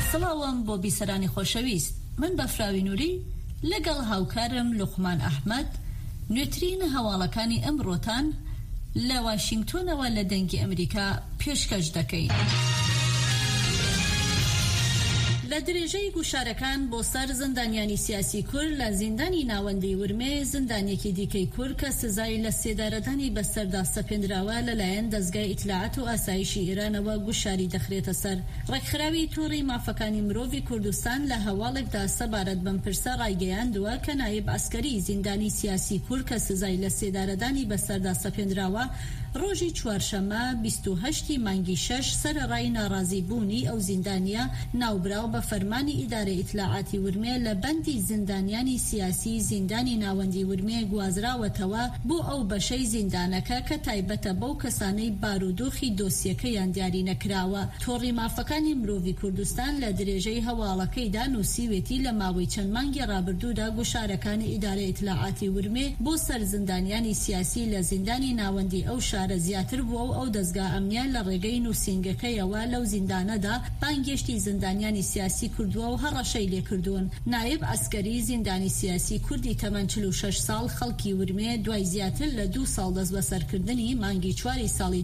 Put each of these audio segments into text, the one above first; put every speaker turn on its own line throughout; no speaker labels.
سڵاوم بۆ بیسەرانی خۆشەویست، من بەفراوی نووری لەگەڵ هاوکارم لوقمان ئەحمەد نوێترین هەواڵەکانی ئەمڕۆتان لە واشنگتۆنەوە لە دەنگی ئەمریکا پێشکەش دەکەین. لە درێژەی گوشارەکان بۆ سەر زندانیانی سیاسی کورد لە زیندانی ناوەندی ورمێ، زندانێکی دیکەی کورد کە سزای لە سێدارەدانی بەسەردا سەپێنراوە لەلایەن دەستگای ئیتلاعات و ئاسایشی ئێرانەوە گوشاری دەخرێتە سەر. ڕێکخراوی تووڕی مافەکانی مرۆڤی کوردستان لە هەواڵێکدا سەبارەت بەم پرسە ڕایگەیاندووە کە نایب ئەسکەری زیندانی سیاسی کورد کە سزای لە سێدارەدانی بەسەردا سەپێنراوە ڕۆژی چوارشەمە 28 مانگی 6 سەرەڕای ناڕازیبوونی ئەو زیندانیە ناوبراو بە فەرمانی ئیدارەی ئیتلاعاتی ورمێ لە بەندی زیندانیانی سیاسی زیندانی ناوەندی ورمێ گوازراوەتەوە بۆ ئەو بەشەی زیندانەکە کە تایبەتە بەو کەسانەی بارودۆخی دۆسیەکەیان دیاری نەکراوە. تۆڕی مافەکانی مرۆڤی کوردستان لە درێژەی هەواڵەکەیدا نووسیوێتی لە ماوەی چەند مانگی ڕابردوودا گوشارەکانی ئیدارەی ئیتلاعاتی ورمێ بۆ سەر زیندانیانی سیاسی لە زیندانی ناوەندی ئەو شارە زیاتر بووە و ئەو دەستگا ئەمنیان لە ڕێگەی نووسینگەکەیەوە لەو زیندانەدا بانگێشتی زیندانیانی سیاسی کردووە و هەڕەشەی لێکردوون. نایب ئەسکەری زیندانی سیاسی کوردی تەمەن 46 ساڵ خەڵکی ورمێ دوای زیاتر لە 2 ساڵ دەست بەسەرکردنی مانگی 4 ساڵی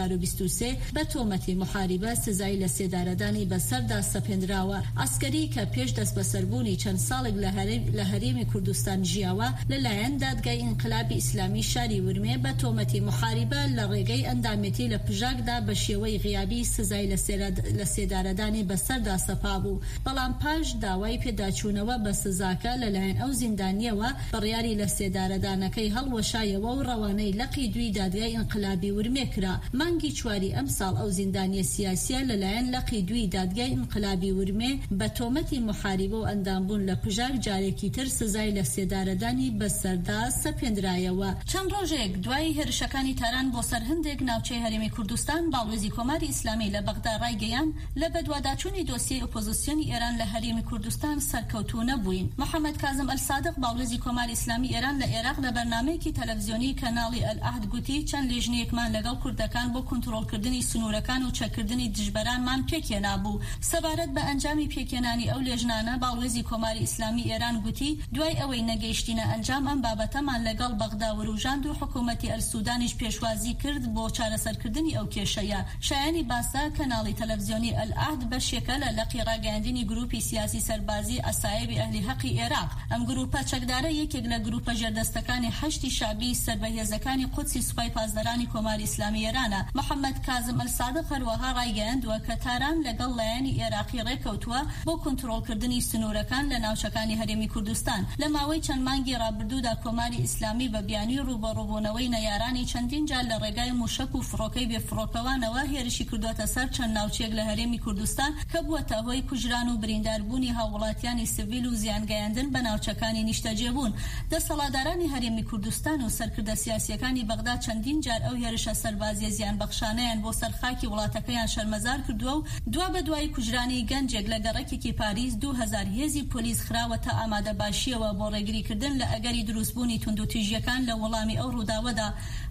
2023 بە تۆمەتی محاریبە سزای لە سێدارەدانی بەسەردا سەپێنراوە. ئەسکەری کە پێش دەست بەسەربوونی چەند ساڵێک لە هەرێمی کوردستان ژیاوە لەلایەن دادگای ئینقلابی ئیسلامی شاری ورمێ بە تۆمەتی محاریبە لە ڕێگەی ئەندامەتی لە پژاکدا بە شێوەی غیابی سزای لە سێدارەدانی بەسەردا سەپا بوو. بەڵام پاش داوای پێداچوونەوە بە سزاکە لەلایەن ئەو زیندانیەوە بڕیاری لە سێدارەدانەکەی هەڵوەشایەوە و ڕەوانەی لەقی دوی دادگای ئینقلابی ورمێ کرا. مانگی 4 ئەم ساڵ ئەو زیندانیە سیاسیە لەلایەن لەقی دوی دادگای ئینقلابی ورمێ بە تۆمەتی محاریبە و ئەندامبوون لە پژاک جارێکی تر سزای لە سێدارەدانی بەسەردا سەپێنرایەوە. چەند ڕۆژێک دوای هێرشەکانی تاران بۆ سەر هەندێک ناوچەی هەرێمی کوردستان، باڵوێزی کۆماری ئیسلامی لە بەغدا ڕایگەیان لە بەدواداچوونی دۆسیەی ئۆپۆزیسیۆنی ئێران لە هەرێمی کوردستان سەرکەوتوو نەبووین. محەممەد کازم ئەلسادق باڵوێزی کۆماری ئیسلامی ئێران لە عێراق لە بەرنامەیەکی تەلەڤیزیۆنی کەناڵی ئەلعەهد گوتی چەند لێژنەیەکمان لەگەڵ کوردەکان بۆ کۆنتڕۆڵکردنی سنوورەکان و چەکردنی دژبەرانمان پێکێنابوو. سەبارەت بە ئەنجامی پێکێنانی ئەو لێژنانە باڵوێزی کۆماری ئیسلامی ئێران گوتی دوای ئەوەی نەگەیشتینە ئەنجام ئەم بابەتەمان لەگەڵ بەغدا وروژاند و حکوومەتی ئەلسودانیش پێشوازی کرد بۆ چارەسەرکردنی ئەو کێشەیە. شایانی باسا کەناڵی تەلەڤیزیۆنی ئەلعەهد بەشێکە لە لەقی ڕاگەیاندنی گروپی سیاسی سەربازی ئەسایبی ئەهلی حەقی عێراق. ئەم گروپە چەکدارە یەکێک لە گروپە ژێردەستەکانی هەشتی شابی سەربەهێزەکانی قودسی سوپای پاسدارانی کۆماری ئیسلامی ئێرانە. محەممەد کازم ئەلسادق هەروەها ڕایگەیاندووە کە تاران لەگەڵ لایەنی عێراقی ڕێکەوتووە بۆ کۆنتڕۆڵکردنی سنوورەکان لە ناوچەکانی هەرێمی کوردستان. لە ماوەی چەند مانگی ڕابردوودا کۆماری ئیسلامی بە بیانی ڕوبەڕووبوونەوەی نەیارانی چەندین جار لە ڕێگای موشک و فڕۆکەی بێفڕۆکەوانەوە هێرشی کردووەتە سەر چەند ناوچێک لە هەرێمی کوردستان کە بووەتە هۆی کوژران و برینداربوونی هاوڵاتیانی سڤیل و زیانگەیاندن بە ناوچەکانی نیشتەجێبوون. دەسەڵاتدارانی هەرێمی کوردستان و سەرکردە سیاسیەکانی بەغدا چەندین جار ئەو هێرشە سەربازیە زیانبەخشانەیان بۆ سەرخاکی وڵاتەکەیان شەرمەزار کردووە و دوا بە دوای کوژرانی گەنجێک لە گەڕەکێکی پاریس 2000 هێزی پۆلیس خراوەتە ئامادەباشیەوە بۆ ڕێگریکردن لە ئەگەری دروستبوونی توندوتیژیەکان لە وەڵامی ئەو ڕووداوەدا.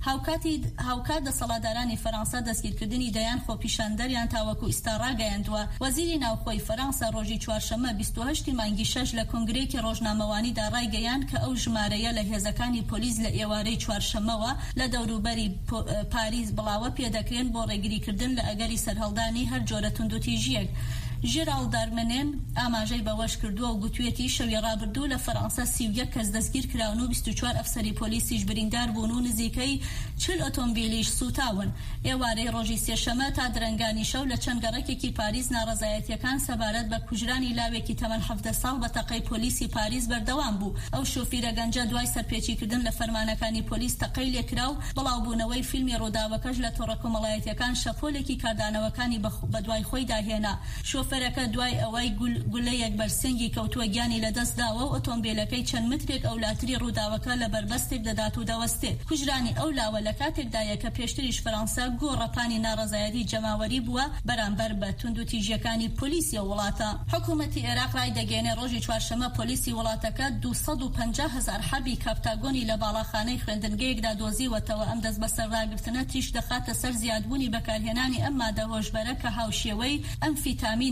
هاوکات دەسەڵاتدارانی فەرەنسا دەستگیرکردنی دەیان خۆپیشاندەریان تاوەکو ئیستا ڕاگەیاندووە. وەزیری ناوخۆی فەرەنسا ڕۆژی چوارشەمە 28 مانگی 6 لە کۆنگرێکی ڕۆژنامەوانیدا ڕایگەیاند کە ئەو ژمارەیە لە هێزەکانی پۆلیس لە ئێوارەی چوارشەمەوە لە دەوروبەری پاریس بڵاوە پێدەکرێن بۆ ڕێگریکردن لە ئەگەری سەرهەڵدانی هەر جۆرە توندوتیژیەک. ژێرال دارمنێن ئاماژەی بەوەش کردووە و گوتوێتی شەوی ڕابردوو لە فەرەنسا 31 کەس دەستگیر کراون و 24 ئەفسەری پۆلیسیش بریندار بوون و نزیکەی 40 ئۆتۆمبیلیش سوتاون. ئێوارەی ڕۆژی سێشەمە تا درەنگانی شەو لە چەند گەڕەکێکی پاریس ناڕەزایەتیەکان سەبارەت بە کوژرانی لاوێکی تەمەن 17 ساڵ بە تەقەی پۆلیسی پاریس بەردەوام بوو. ئەو شۆفیرە گەنجە دوای سەرپێچیکردن لە فەرمانەکانی پۆلیس تەقەی لێکرا و بڵاوبوونەوەی فیلمی ڕووداوەکەش لە تۆڕە کۆمەڵایەتیەکان شەپۆلێکی کاردانەوەکانی بە دوای خۆی داهێنا. شۆفەرەکە دوای ئەوەی گولەیەک بەرسنگی کەوتووە گیانی لەدەستداوە و ئۆتۆمبیلەکەی چەند مترێک ئەولاتری ڕووداوەکە لە بربەستێک دەدات و دەوەستێت. کوژرانی ئەو لاوە لە کاتێکدایە کە پێشتریش فەرەنسا گۆڕەپانی ناڕەزایەتی جەماوەری بووە بەرامبەر بە توندوتیژیەکانی پۆلیسی وڵاتە. حکوومەتی عێراق ڕایدەگەێنێ ڕۆژی چوارشەمە پۆلیسی وڵاتەکە 250,000 حەبی کاپتاگۆنی لە باڵاخانەی خوێندنگەیەکدا دۆزیوەتەوە. ئەم دەست بەسەرڕاگرتنە تیش دەخاتە سەر زیادبوونی بەکارهێنانی ئەم مادە هۆشبەرە کە هاوشێوەی ئەمفیتامین